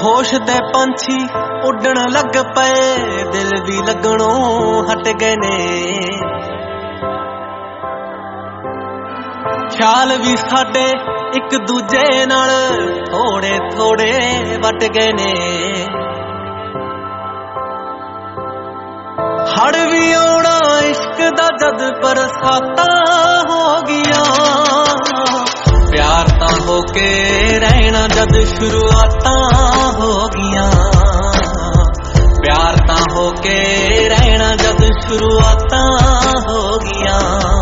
होश ते पंछी उड़न लग पे, दिल भी लगणों हट गए ने। ख्याल भी साडे एक दूजे नाल थोड़े थोड़े वट गए ने। हड़ भी आउणा इश्क दा जद बरसाता हो गया। प्यार तां होके रहना जद शुरुआता हो गया। प्यार तां होके रहना जद शुरुआता हो गया।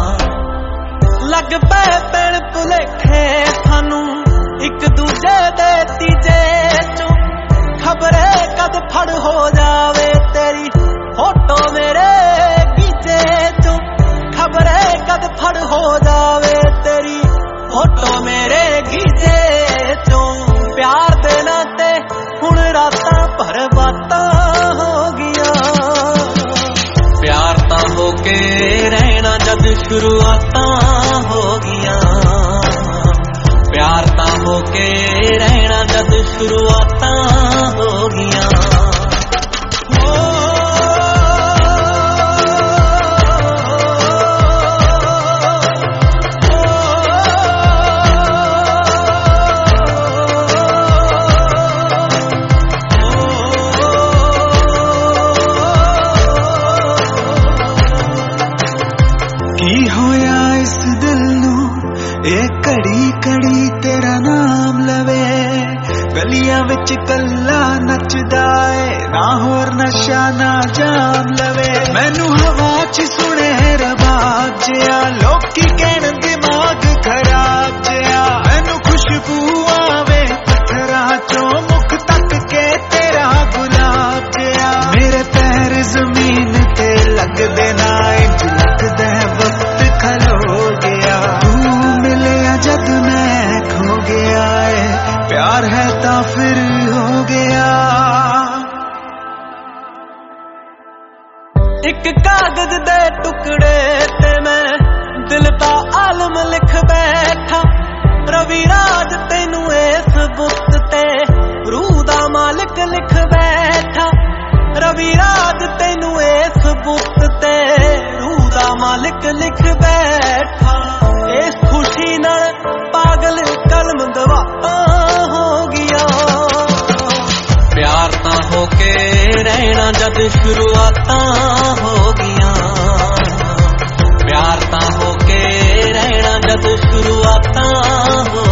लग पे पैण भुलेखे सानू एक दूजे दे तीजे चों, खबरे कद फड़ हो जावे तेरी फोटो मेरे गीजे चों। खबरे कद फड़ हो जावे तेरी फोटो मेरे गीजे चों। प्यार दे नाते हुण रातां भर बातां हो गया। प्यार तां होके रहना जद शुरुआतां हो गया। प्यार तां होके रहना जद शुरुआतां हो गया। की होया इस दिल नू एक घड़ी घड़ी तेरा नाम लवे। गलियां विच कल्ला नचदा ए, ना होर नशा ना जाम लवे। मैनू हवा च सुने रबाब जिया, लोकी कहण दिमाग खराब जिया। मैनू खुशबू आवे पत्थरां चों, मुख तक के तेरा गुलाब जिया। मेरे पैर जमीन ते लगदे ना, इंज लगदा वक्त खलो गया। तू मिलिया जद मैं खो गया है, प्यार है ता फिर हो गया। एक कागज दे टुकड़े ते मैं दिल दा आलम लिख बैठा। रवि राज तैनू इस बुत ते रूह दा मालिक लिख बैठा। रवि राज तैनू इस बुत ते रूह दा मालिक लिख बैठा। इस खुशी नाल पागल कलम दवाता हो गया। प्यार तां होके रहना जद शुरुआतां हो गया। प्यार तां होके रहना जद शुरुआतां हो